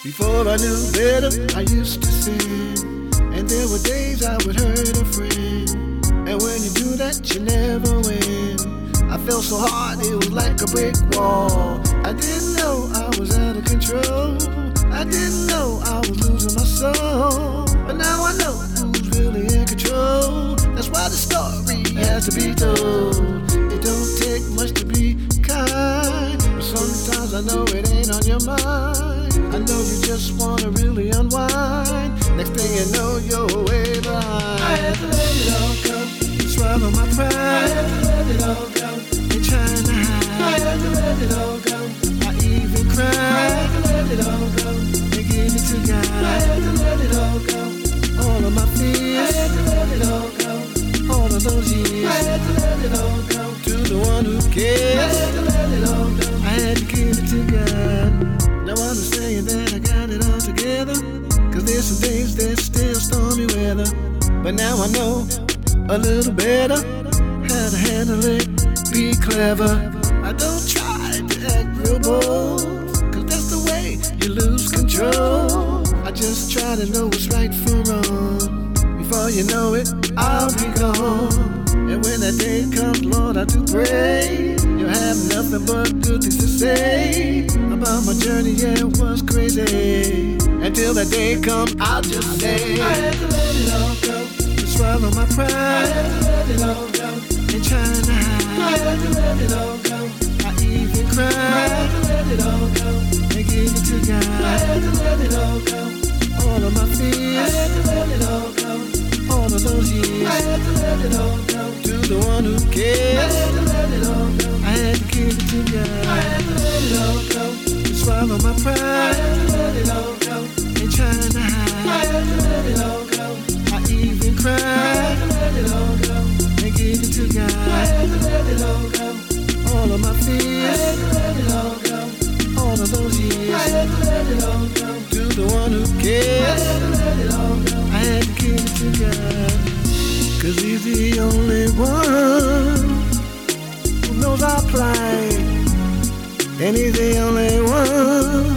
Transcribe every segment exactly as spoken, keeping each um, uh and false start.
Before I knew better, I used to sin, and there were days I would hurt a friend. And when you do that, you never win. I felt so hard, it was like a brick wall. I didn't know I was out of control. I didn't know I was losing my soul. But now I know who's really in control. That's why the story has to be told. It don't take much to be kind, but sometimes I know it ain't on your mind. I know you just wanna really unwind. Next thing you know, you're way behind. I had to let it all go, swallow my pride. I had to let it all go, ain't trying to hide. I had to let it all go, I even cried. I had to let it all go, and give it to God. I had to let it all go, all of my fears. I had to let it all go, all of those years. I had to let it all go, to the one who cares. I had to let it all go, I had to give it to God. Now I'm saying that I got it all together, cause there's some days that's still stormy weather. But now I know a little better how to handle it, be clever. I don't try to act real bold, cause that's the way you lose control. I just try to know what's right from wrong. Before you know it, I'll be gone. And when that day comes, Lord, I do pray you'll have nothing but good things to say about my journey. Yeah, it was crazy. Until that day comes, I'll just say I had to let it all go, to swallow my pride. I had to let it all go, ain't trying to hide. I had to let it all go, I even cried. I had to let it all go, and give it to God. I had to let it all go, all of my fears. I had to let it all go, all of those years. I had to let it all go, to the one who cares. I had to let it all go, I had to give it to God. I had to let it all go, to swallow my pride. I had to let it all go, ain't trying to hide. I had to let it all go, I even cried. I had to let it all go, and give it to God. I had to let it all go, all of my fears. I had to let it all go, all of those years. I had to let it all go, to the one who cares. I had to let it all go, I had to give it to God. Cause he's the only one who knows our plight, and he's the only one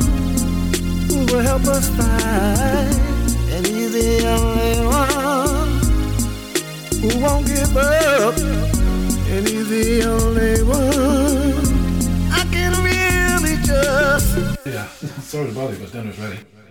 who will help us fight. And he's the only one who won't give up. And he's the only one I can really just. Yeah, sorry to bother you, but dinner's ready.